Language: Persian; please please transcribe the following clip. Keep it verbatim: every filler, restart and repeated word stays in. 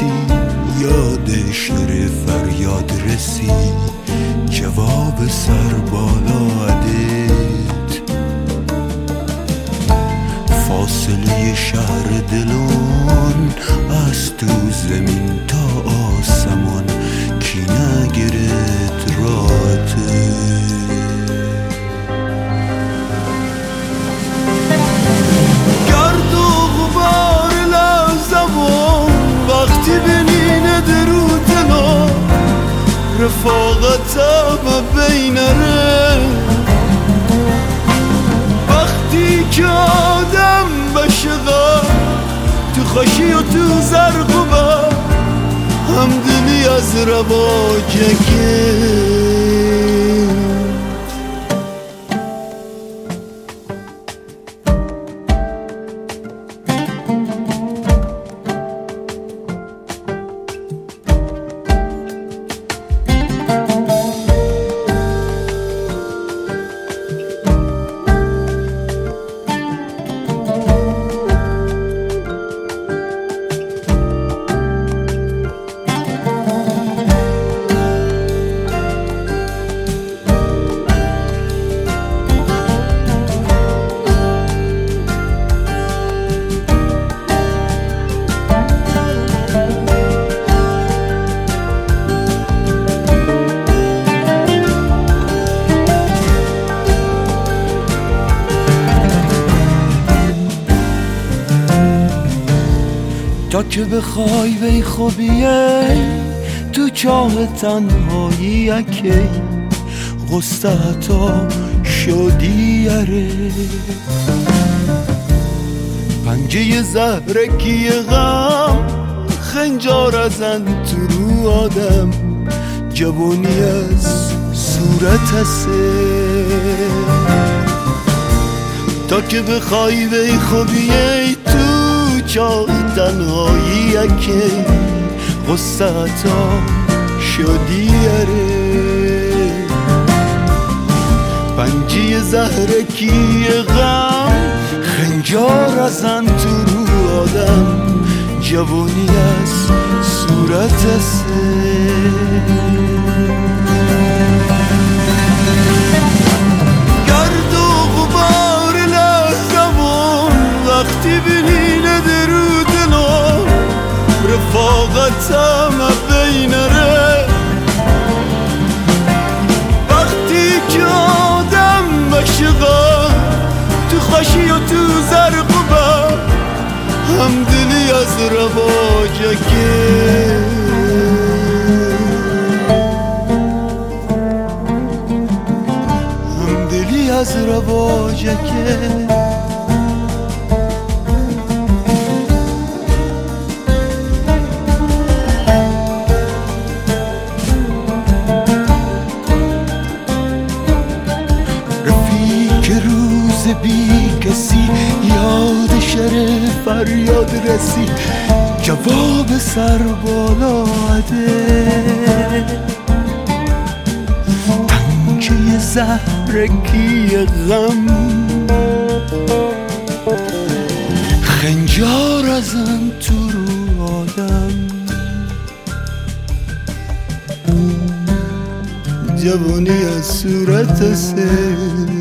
یاد شعر فریاد رسید جواب سر بالا عدت فاصله شهر دلون از تو زمین تا آسمان کی نگرت راته گرد و غبار لحظمون وقتی بینین درو دلا رفاقتم بینره وقتی که آدم بشقا تو خوشی و تو زرقبا همدلی از رواجکه تا که بخوای بی خوبیه تو چاه تنهایی اکی غصه تا شدیاره پنجه زهرکی غم خنجار ازن تو رو آدم جوانی از صورت هسته تا که بخوای بی خوبیه چاه تنهایی اکی غصه تا شدیاره پنجی زهرکی غم خنجار ازن تو رو آدم جوانی از صورت هسته گرد و غبار لحظمون وقتی بینین درو دلو رفاقتم بینره وقتی که آدم مشقا تو خوشی و تو زرقبا همدلی از رواجکه همدلی از رواجکه بی کسی یاد شعر فریاد رسید جواب سر بالا عده پنجه زهرکی غم خنجار ازن تو رو آدم جوانی از صورت سه